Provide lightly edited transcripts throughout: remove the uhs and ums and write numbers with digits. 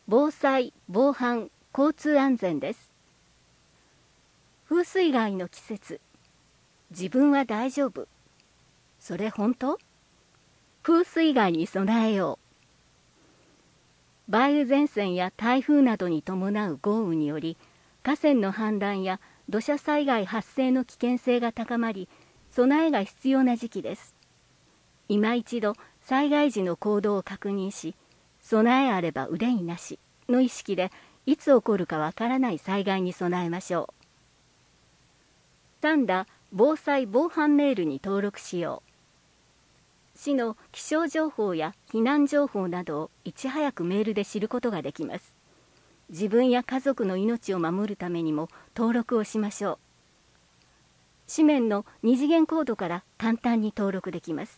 防災・防犯・交通安全です。風水害の季節、自分は大丈夫。それ本当？風水害に備えよう。梅雨前線や台風などに伴う豪雨により、河川の氾濫や土砂災害発生の危険性が高まり、備えが必要な時期です。今一度、災害時の行動を確認し、備えあれば憂いなしの意識で、いつ起こるかわからない災害に備えましょう。3打防災・防犯メールに登録しよう。市の気象情報や避難情報などをいち早くメールで知ることができます。自分や家族の命を守るためにも登録をしましょう。紙面の2次元コードから簡単に登録できます。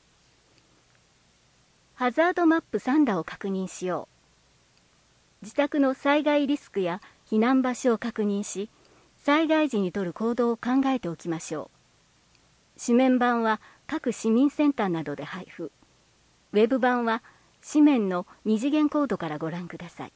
ハザードマップ3打を確認しよう。自宅の災害リスクや避難場所を確認し、災害時に取る行動を考えておきましょう。紙面版は各市民センターなどで配布。ウェブ版は紙面の2次元コードからご覧ください。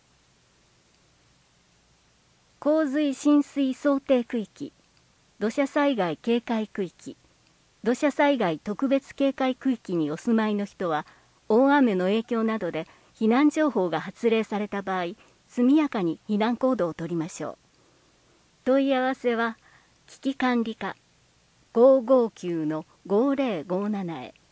洪水浸水想定区域、土砂災害警戒区域、土砂災害特別警戒区域にお住まいの人は、大雨の影響などで避難情報が発令された場合、速やかに避難行動を取りましょう。問い合わせは危機管理課559-5057へ。